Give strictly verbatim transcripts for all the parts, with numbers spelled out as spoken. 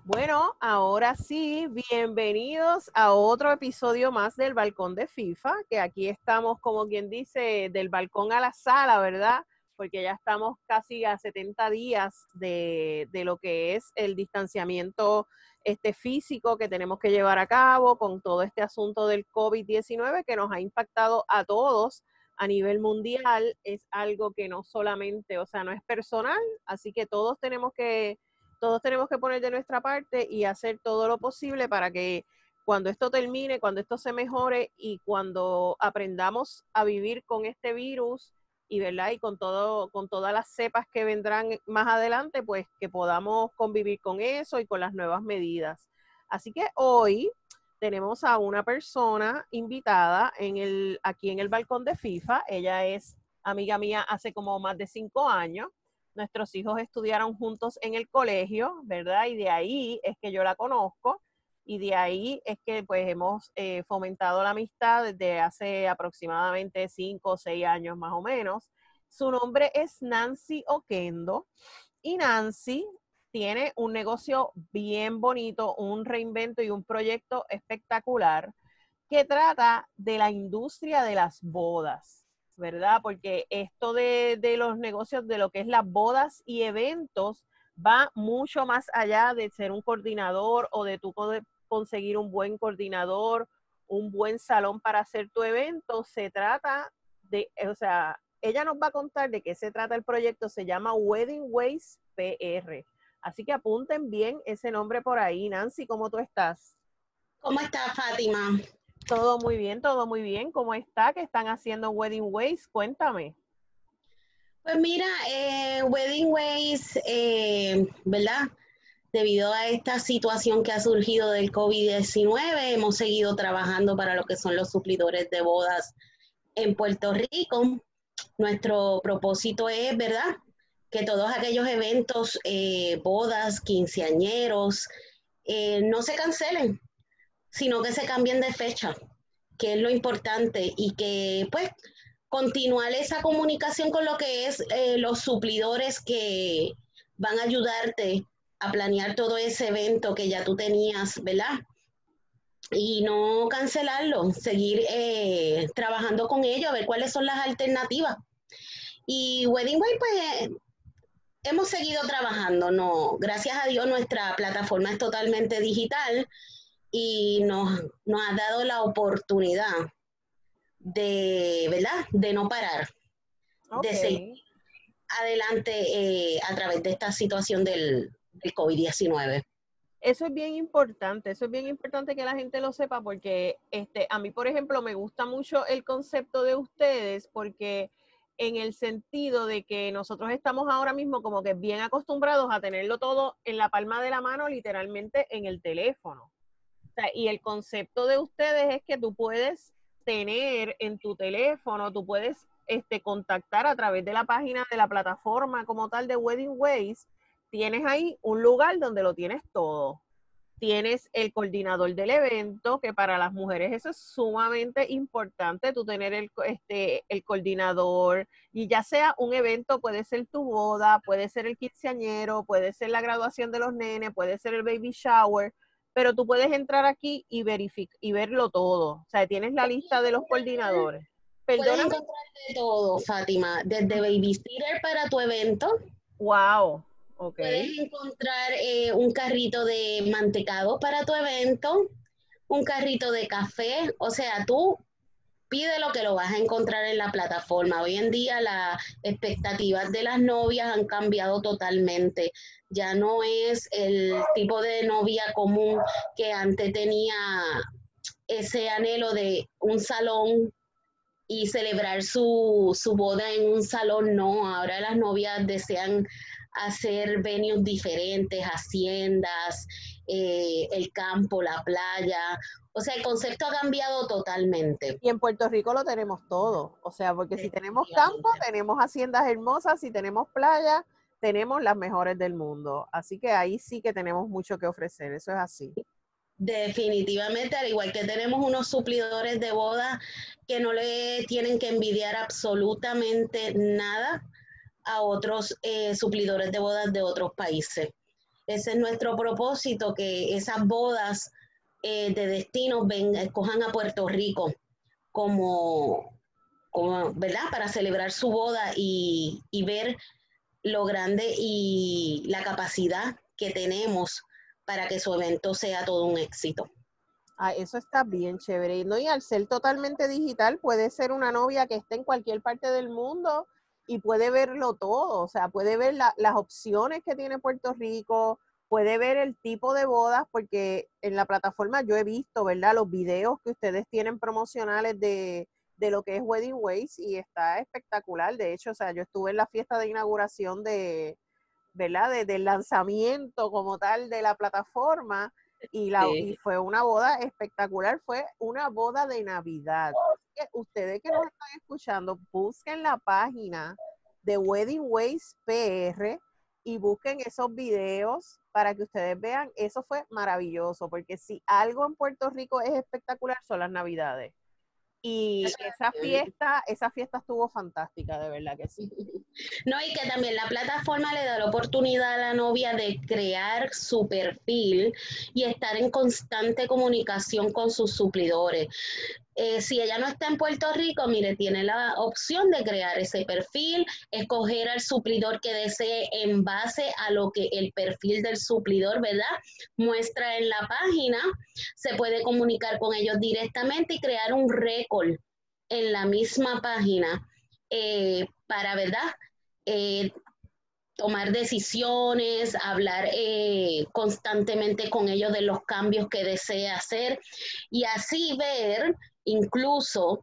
Bueno, ahora sí, bienvenidos a otro episodio más del Balcón de FIFA, que aquí estamos, como quien dice, del balcón a la sala, ¿verdad? Porque ya estamos casi a setenta días de, de lo que es el distanciamiento este, físico que tenemos que llevar a cabo con todo este asunto del COVID diecinueve que nos ha impactado a todos a nivel mundial. Es algo que no solamente, o sea, no es personal, así que todos tenemos que todos tenemos que poner de nuestra parte y hacer todo lo posible para que cuando esto termine, cuando esto se mejore y cuando aprendamos a vivir con este virus y, ¿verdad? Y con todo, con todas las cepas que vendrán más adelante, pues que podamos convivir con eso y con las nuevas medidas. Así que hoy tenemos a una persona invitada en el, aquí en el balcón de FIFA. Ella es amiga mía hace como más de cinco años. Nuestros hijos estudiaron juntos en el colegio, ¿verdad? Y de ahí es que yo la conozco y de ahí es que pues hemos eh, fomentado la amistad desde hace aproximadamente cinco o seis años más o menos. Su nombre es Nancy Oquendo y Nancy tiene un negocio bien bonito, un reinvento y un proyecto espectacular que trata de la industria de las bodas, ¿verdad? Porque esto de, de los negocios, de lo que es las bodas y eventos, va mucho más allá de ser un coordinador o de tú poder conseguir un buen coordinador, un buen salón para hacer tu evento. Se trata de, o sea, ella nos va a contar de qué se trata el proyecto. Se llama Wedding Ways P R. Así que apunten bien ese nombre por ahí. Nancy, ¿cómo tú estás? ¿Cómo está Fátima? Todo muy bien, todo muy bien. ¿Cómo está? ¿Qué están haciendo Wedding Ways? Cuéntame. Pues mira, eh, Wedding Ways, eh, ¿verdad? Debido a esta situación que ha surgido del COVID diecinueve, hemos seguido trabajando para lo que son los suplidores de bodas en Puerto Rico. Nuestro propósito es, ¿verdad? Que todos aquellos eventos, eh, bodas, quinceañeros, eh, no se cancelen, sino que se cambien de fecha, que es lo importante, y que pues continuar esa comunicación con lo que es eh, los suplidores que van a ayudarte a planear todo ese evento que ya tú tenías, ¿verdad? Y no cancelarlo, seguir eh, trabajando con ellos, a ver cuáles son las alternativas. Y Wedding Way, pues hemos seguido trabajando, no, gracias a Dios nuestra plataforma es totalmente digital y nos, nos ha dado la oportunidad de, ¿verdad? De no parar, Ok. de seguir adelante eh, a través de esta situación del, del COVID diecinueve. Eso es bien importante, eso es bien importante que la gente lo sepa porque este, a mí, por ejemplo, me gusta mucho el concepto de ustedes porque en el sentido de que nosotros estamos ahora mismo como que bien acostumbrados a tenerlo todo en la palma de la mano, literalmente en el teléfono. O sea, y el concepto de ustedes es que tú puedes tener en tu teléfono, tú puedes este, contactar a través de la página de la plataforma como tal de Wedding Ways. Tienes ahí un lugar donde lo tienes todo. Tienes el coordinador del evento, que para las mujeres eso es sumamente importante, tú tener el, este, el coordinador, y ya sea un evento, puede ser tu boda, puede ser el quinceañero, puede ser la graduación de los nenes, puede ser el baby shower, pero tú puedes entrar aquí y verificar y verlo todo. O sea, tienes la lista de los coordinadores. Puedes Perdóname. encontrar de todo, Fátima, desde babysitter para tu evento, Wow. Ok. puedes encontrar eh, un carrito de mantecado para tu evento, un carrito de café, o sea, tú pide lo que lo vas a encontrar en la plataforma. Hoy en día las expectativas de las novias han cambiado totalmente. Ya no es el tipo de novia común que antes tenía ese anhelo de un salón y celebrar su, su boda en un salón. No, ahora las novias desean hacer venues diferentes, haciendas, eh, el campo, la playa. O sea, el concepto ha cambiado totalmente. Y en Puerto Rico lo tenemos todo, o sea, porque si tenemos campo, Definitivamente. tenemos haciendas hermosas, si tenemos playa, tenemos las mejores del mundo. Así que ahí sí que tenemos mucho que ofrecer, eso es así. Definitivamente, al igual que tenemos unos suplidores de boda que no le tienen que envidiar absolutamente nada a otros eh, suplidores de bodas de otros países. Ese es nuestro propósito, que esas bodas eh, de destino ven, escojan a Puerto Rico como, como, ¿verdad? Para celebrar su boda y, y ver lo grande y la capacidad que tenemos para que su evento sea todo un éxito. Ah, eso está bien chévere, ¿no? Y al ser totalmente digital, puede ser una novia que esté en cualquier parte del mundo y puede verlo todo, o sea, puede ver la, las opciones que tiene Puerto Rico, puede ver el tipo de bodas, porque en la plataforma yo he visto, ¿verdad? Los videos que ustedes tienen promocionales de, de lo que es Wedding Ways y está espectacular. De hecho, o sea, yo estuve en la fiesta de inauguración de, ¿verdad? De, del lanzamiento como tal de la plataforma y, la, y Sí. fue una boda espectacular, fue una boda de Navidad. Que ustedes que nos están escuchando, busquen la página de Wedding Ways P R y busquen esos videos para que ustedes vean, eso fue maravilloso, porque si algo en Puerto Rico es espectacular son las Navidades. Y esa fiesta, esa fiesta estuvo fantástica, de verdad que sí. No, y que también la plataforma le da la oportunidad a la novia de crear su perfil y estar en constante comunicación con sus suplidores. Eh, si ella no está en Puerto Rico, mire, tiene la opción de crear ese perfil, escoger al suplidor que desee en base a lo que el perfil del suplidor, ¿verdad? Muestra en la página, se puede comunicar con ellos directamente y crear un récord en la misma página eh, para, ¿verdad? Eh, tomar decisiones, hablar eh, constantemente con ellos de los cambios que desea hacer y así ver incluso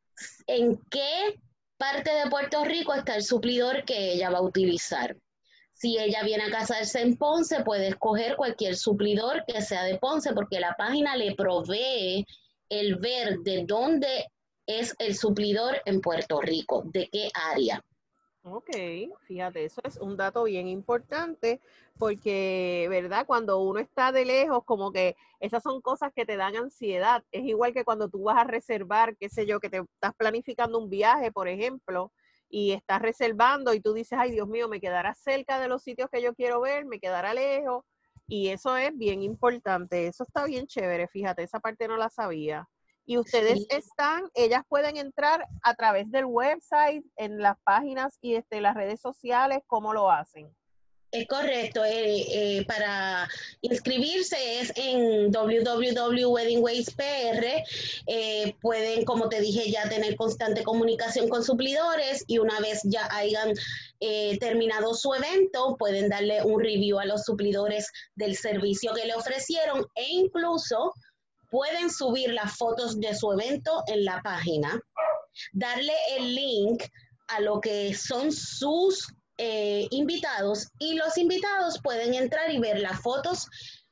en qué parte de Puerto Rico está el suplidor que ella va a utilizar. Si ella viene a casarse en Ponce, puede escoger cualquier suplidor que sea de Ponce, porque la página le provee el ver de dónde es el suplidor en Puerto Rico, de qué área. Ok, fíjate, eso es un dato bien importante porque, ¿verdad? Cuando uno está de lejos, como que esas son cosas que te dan ansiedad. Es igual que cuando tú vas a reservar, qué sé yo, que te estás planificando un viaje, por ejemplo, y estás reservando y tú dices, ay, Dios mío, me quedará cerca de los sitios que yo quiero ver, me quedará lejos. Y eso es bien importante, eso está bien chévere, fíjate, esa parte no la sabía. Y ustedes Sí. están, ellas pueden entrar a través del website, en las páginas y este, las redes sociales, ¿cómo lo hacen? Es correcto, eh, eh, para inscribirse es en w w w punto wedding ways p r. Eh, pueden, como te dije, ya tener constante comunicación con suplidores y una vez ya hayan eh, terminado su evento, pueden darle un review a los suplidores del servicio que le ofrecieron e incluso pueden subir las fotos de su evento en la página, darle el link a lo que son sus eh, invitados y los invitados pueden entrar y ver las fotos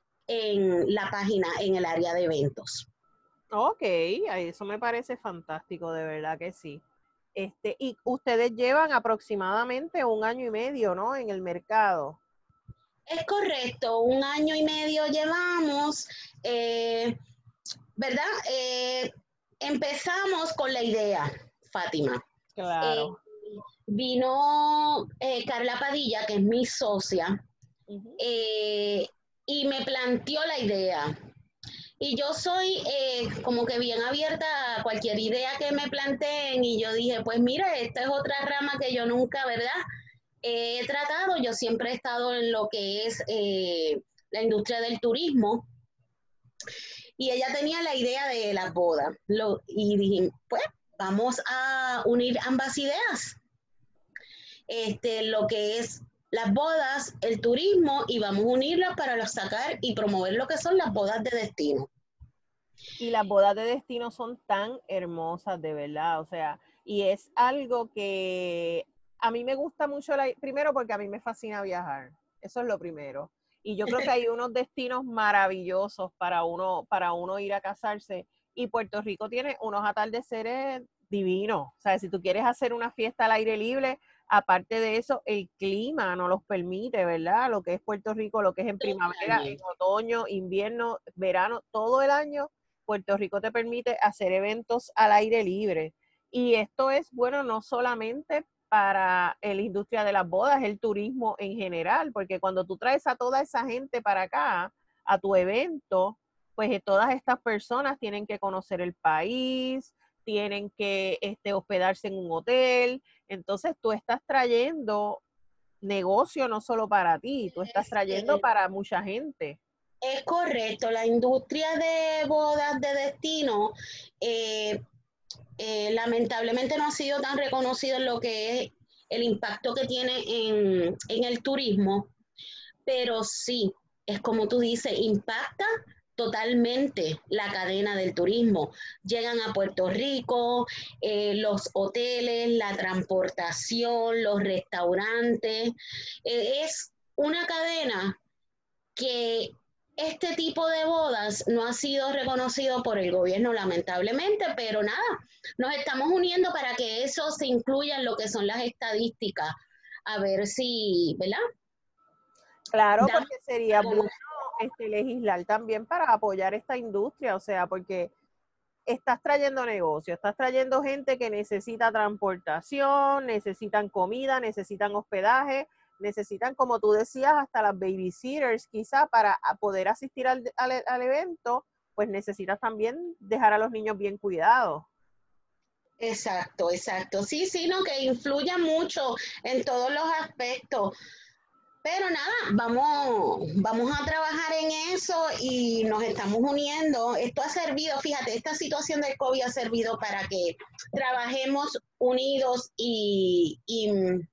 en la página, en el área de eventos. Ok, eso me parece fantástico, de verdad que sí. Este, y ustedes llevan aproximadamente un año y medio, ¿no? En el mercado. Es correcto, un año y medio llevamos, eh, ¿verdad? Eh, empezamos con la idea, Fátima. Eh, Claro. vino eh, Carla Padilla, que es mi socia, Uh-huh. eh, y me planteó la idea. Y yo soy eh, como que bien abierta a cualquier idea que me planteen y yo dije, pues mira, esta es otra rama que yo nunca, ¿verdad? Eh, he tratado, yo siempre he estado en lo que es eh, la industria del turismo y ella tenía la idea de las bodas lo, y dije, pues vamos a unir ambas ideas, este, lo que es las bodas, el turismo y vamos a unirlas para sacar y promover lo que son las bodas de destino. Y las bodas de destino son tan hermosas, de verdad, o sea, y es algo que a mí me gusta mucho, la, primero porque a mí me fascina viajar, eso es lo primero. Y yo creo que hay unos destinos maravillosos para uno, para uno ir a casarse. Y Puerto Rico tiene unos atardeceres divinos. O sea, si tú quieres hacer una fiesta al aire libre, aparte de eso, el clima no los permite, ¿verdad? Lo que es Puerto Rico, lo que es en primavera, en otoño, invierno, verano, todo el año Puerto Rico te permite hacer eventos al aire libre. Y esto es bueno no solamente para la industria de las bodas, el turismo en general, porque cuando tú traes a toda esa gente para acá, a tu evento, pues eh, todas estas personas tienen que conocer el país, tienen que este, hospedarse en un hotel, entonces tú estás trayendo negocio no solo para ti, tú estás Es, trayendo eh, para mucha gente. es correcto, la industria de bodas de destino eh, eh, lamentablemente no ha sido tan reconocido en lo que es el impacto que tiene en, en el turismo, pero sí, es como tú dices, impacta totalmente la cadena del turismo. Llegan a Puerto Rico, eh, los hoteles, la transportación, los restaurantes. Eh, es una cadena que este tipo de bodas no ha sido reconocido por el gobierno, lamentablemente, pero nada, nos estamos uniendo para que eso se incluya en lo que son las estadísticas, a ver si, ¿verdad? Claro, Damos porque sería como, bueno este, legislar también para apoyar esta industria, o sea, porque estás trayendo negocio, estás trayendo gente que necesita transportación, necesitan comida, necesitan hospedaje, necesitan, como tú decías, hasta las babysitters, quizá para poder asistir al, al, al evento, pues necesitas también dejar a los niños bien cuidados. exacto, exacto. Sí, sí, no, que influya mucho en todos los aspectos. Pero nada, vamos, vamos a trabajar en eso y nos estamos uniendo. Esto ha servido, fíjate, esta situación del COVID ha servido para que trabajemos unidos y, y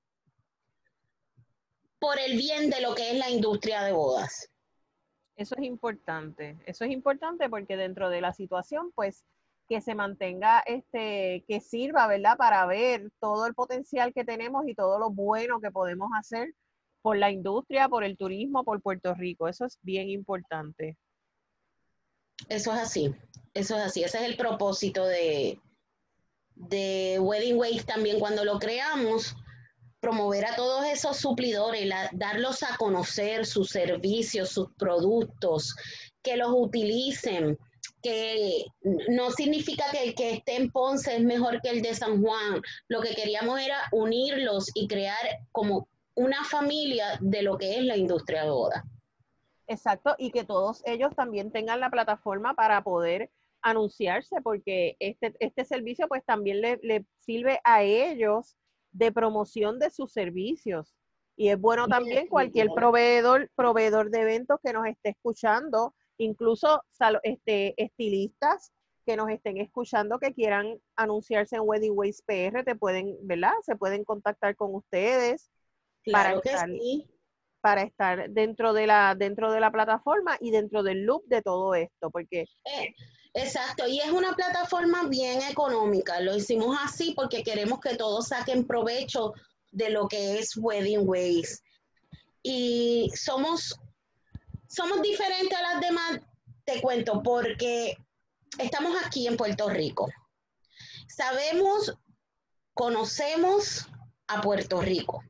por el bien de lo que es la industria de bodas. Eso es importante, eso es importante porque dentro de la situación, pues, que se mantenga, este, que sirva, ¿verdad? Para ver todo el potencial que tenemos y todo lo bueno que podemos hacer por la industria, por el turismo, por Puerto Rico. Eso es bien importante. Eso es así, eso es así. Ese es el propósito de, de Wedding Ways también cuando lo creamos, promover a todos esos suplidores, la, darlos a conocer sus servicios, sus productos, que los utilicen, que no significa que el que esté en Ponce es mejor que el de San Juan. Lo que queríamos era unirlos y crear como una familia de lo que es la industria de boda. Exacto, y que todos ellos también tengan la plataforma para poder anunciarse, porque este, este servicio pues también le, le sirve a ellos de promoción de sus servicios. Y es bueno también cualquier proveedor, proveedor de eventos que nos esté escuchando, incluso este, estilistas que nos estén escuchando que quieran anunciarse en Wedding Ways P R, te pueden, ¿verdad? Se pueden contactar con ustedes para Claro que estar sí. para estar dentro de la dentro de la plataforma y dentro del loop de todo esto, porque Eh, exacto, y es una plataforma bien económica. Lo hicimos así porque queremos que todos saquen provecho de lo que es Wedding Ways. Y somos, somos diferentes a las demás, te cuento, porque estamos aquí en Puerto Rico. Sabemos, conocemos a Puerto Rico.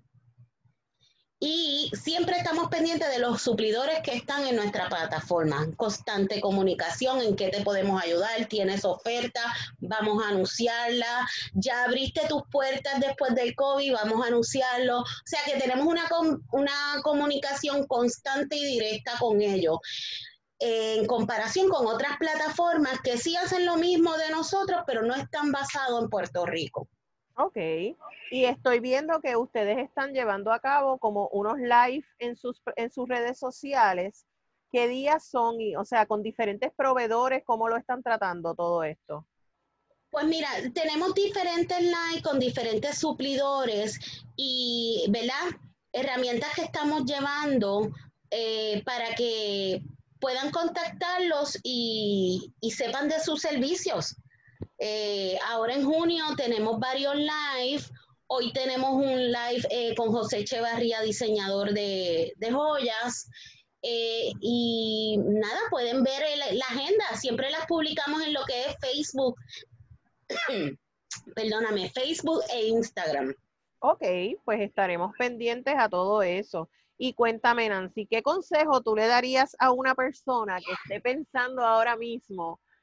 Y siempre estamos pendientes de los suplidores que están en nuestra plataforma. Constante comunicación, en qué te podemos ayudar, tienes oferta, vamos a anunciarla, ya abriste tus puertas después del COVID, vamos a anunciarlo. O sea que tenemos una, una comunicación constante y directa con ellos. En comparación con otras plataformas que sí hacen lo mismo de nosotros, pero no están basados en Puerto Rico. ok, y estoy viendo que ustedes están llevando a cabo como unos live en sus, en sus redes sociales. ¿Qué días son? Y, o sea, con diferentes proveedores, ¿cómo lo están tratando todo esto? Pues mira, tenemos diferentes lines con diferentes suplidores y, ¿verdad? Herramientas que estamos llevando eh, para que puedan contactarlos y, y sepan de sus servicios. Eh, ahora en junio tenemos varios live. Hoy tenemos un live eh, con José Echevarría, diseñador de, de joyas. Eh, y nada, pueden ver el, la agenda. Siempre las publicamos en lo que es Facebook, perdóname, Facebook e Instagram. Ok, pues estaremos pendientes a todo eso. Y cuéntame, Nancy, ¿qué consejo tú le darías a una persona que esté pensando ahora mismo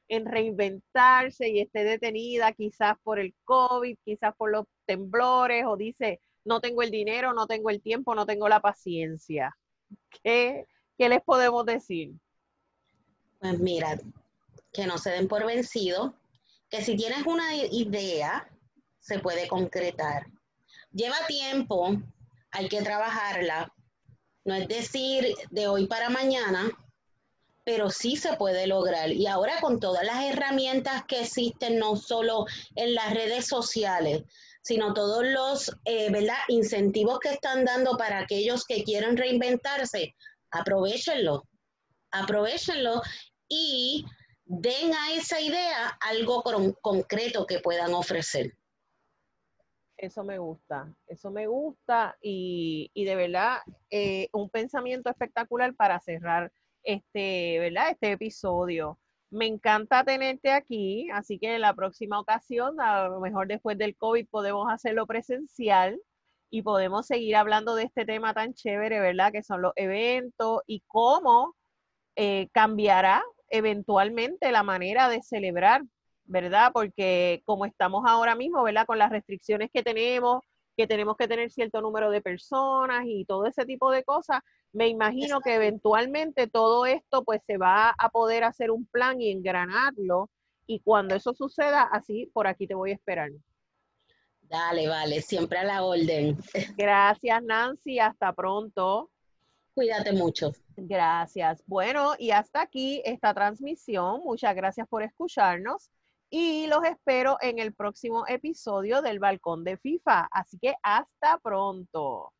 en reinventarse y esté detenida quizás por el COVID, quizás por los temblores, o dice, no tengo el dinero, no tengo el tiempo, no tengo la paciencia. ¿Qué, qué les podemos decir? Pues mira, que no se den por vencido, que si tienes una idea, se puede concretar. Lleva tiempo, hay que trabajarla, no es decir de hoy para mañana, pero sí se puede lograr. Y ahora con todas las herramientas que existen, no solo en las redes sociales, sino todos los eh, ¿verdad? incentivos que están dando para aquellos que quieren reinventarse, aprovéchenlo, aprovéchenlo y den a esa idea algo con, concreto que puedan ofrecer. Eso me gusta, eso me gusta y, y de verdad eh, un pensamiento espectacular para cerrar este, ¿verdad? Este episodio. Me encanta tenerte aquí, así que en la próxima ocasión, a lo mejor después del COVID, podemos hacerlo presencial y podemos seguir hablando de este tema tan chévere, ¿verdad? Que son los eventos y cómo eh, cambiará eventualmente la manera de celebrar, ¿verdad? Porque como estamos ahora mismo, ¿verdad? Con las restricciones que tenemos, que tenemos que tener cierto número de personas y todo ese tipo de cosas, me imagino que eventualmente todo esto pues se va a poder hacer un plan y engranarlo, y cuando eso suceda, así por aquí te voy a esperar. Dale, vale, siempre a la orden. Gracias, Nancy, hasta pronto. Cuídate mucho. Gracias. Bueno, y hasta aquí esta transmisión. Muchas gracias por escucharnos y los espero en el próximo episodio del Balcón de FIFA. Así que hasta pronto.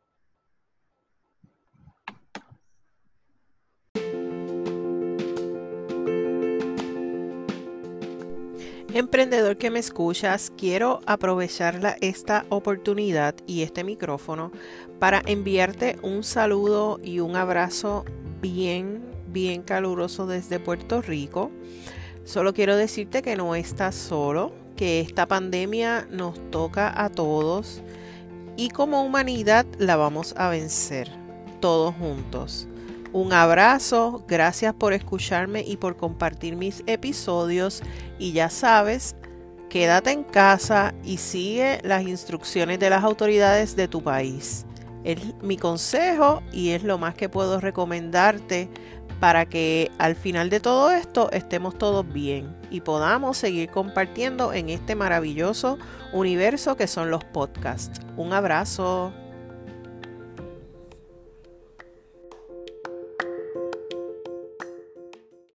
Emprendedor que me escuchas, quiero aprovechar la, esta oportunidad y este micrófono para enviarte un saludo y un abrazo bien, bien caluroso desde Puerto Rico. Solo quiero decirte que no estás solo, que esta pandemia nos toca a todos y como humanidad la vamos a vencer, todos juntos. Un abrazo, gracias por escucharme y por compartir mis episodios y ya sabes, quédate en casa y sigue las instrucciones de las autoridades de tu país. Es mi consejo y es lo más que puedo recomendarte para que al final de todo esto estemos todos bien y podamos seguir compartiendo en este maravilloso universo que son los podcasts. Un abrazo.